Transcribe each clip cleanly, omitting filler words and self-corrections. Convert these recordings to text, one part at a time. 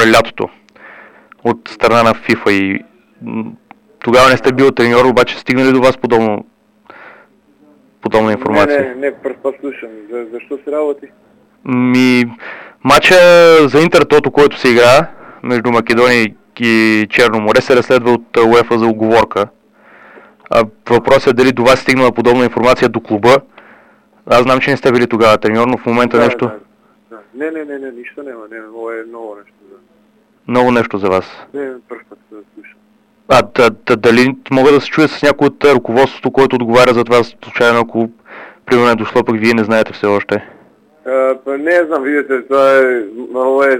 ли лятото от страна на FIFA и тогава не сте бил треньор, обаче стигнали до вас подобна информация? Не, първ път слушам. Защо се работи? Матча за Интертото, който се игра между Македония и Черно море, се разследва от УЕФА за уговорка. Въпросът е дали до вас стигнала подобна информация до клуба. Аз знам, че не сте били тогава треньор, но в момента нещо... Да. Не, нищо няма. Това е ново нещо. Ново нещо за вас. Не, първ път да слушам. Дали мога да се чуя с някой от ръководството, който отговаря за това случайно, ако примерно е дошло, пък вие не знаете все още? Не знам, видите, това е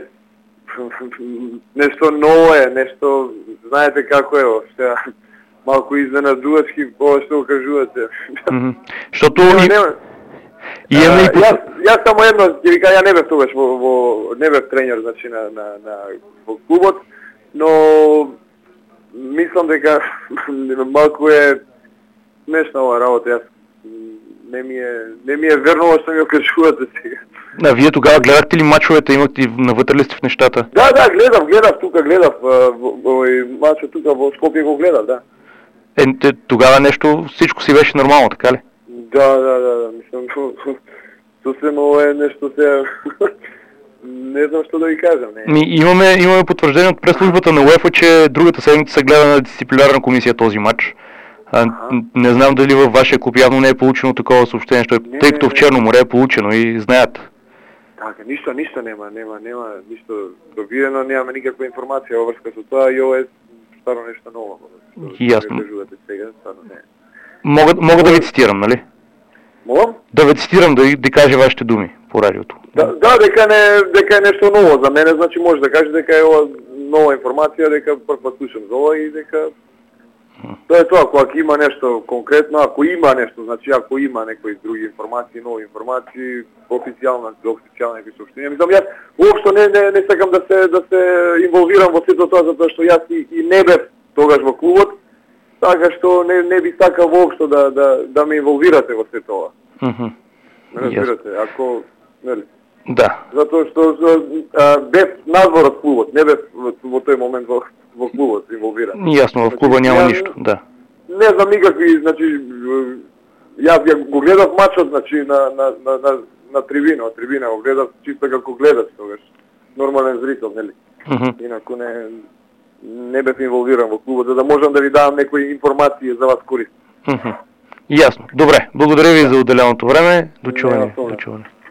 нещо ново нещо, знаете како е въобще. Малко изненадувачки, повече окажувате. Защото... Јас само едно, ќе ви кажа, ја не бев тогаш не бев тренер, значи, во клубот, но мислам дека малку е смешна ова работа, јас не ми е верно што ми окажувате сега. Вие тогава гледахте ли мачовете, имате навътре ли сте в нещата? Да, гледав мачот тука во Скопје го гледав, да. Тогава всичко си беше нормално, така ли? Да, мислам, съвсем е нещо сега, не знам що да ви кажам. Имаме потвърждение от пресслужбата на УЕФА, че другата седмица се гледа на дисциплинарна комисия този матч. Не знам дали във вашия клуб явно не е получено такова съобщение, тъй като в Черно море е получено и знаят. Така, нищо няма нищо добиено, нямаме никаква информация във връзка с това и ова е старо нещо ново. Ясно. Сега, не. Мога да ви цитирам, нали? Мога? Да ви цитирам, да кажа вашите думи по радиото. Да, дека е нещо ново за мене, значи може да каже дека е нова информация, дека прв път слушам за ова и дека... Тоа е тоа, ако има нещо конкретно, ако има нещо, значи ако има некои други информации, нови информации, официални некои съобщения. Мислам, јас уопшто не сакам да се инволвирам во сето тоа, затоа што јас и не бев тогаш во клубот, така што не би сакал воопшто да ме инволвирате во сето ова. Разбирате, ако... Нели? Да. Затоа што бев надвор од клубот, не бев во тој момент во клубот инволвиран. Ясно, в клуба няма нищо, да. Не знам никакви, значи, јас го гледав мачот, значи, на трибина, го гледав чисто како гледаш тогаш. Нормален зрител, нели? Инаку не бев инволвиран во клубот, за да можам да ви давам некои информации за вас користни. Ясно. Добре, благодаря ви за отделеното време. До чуване.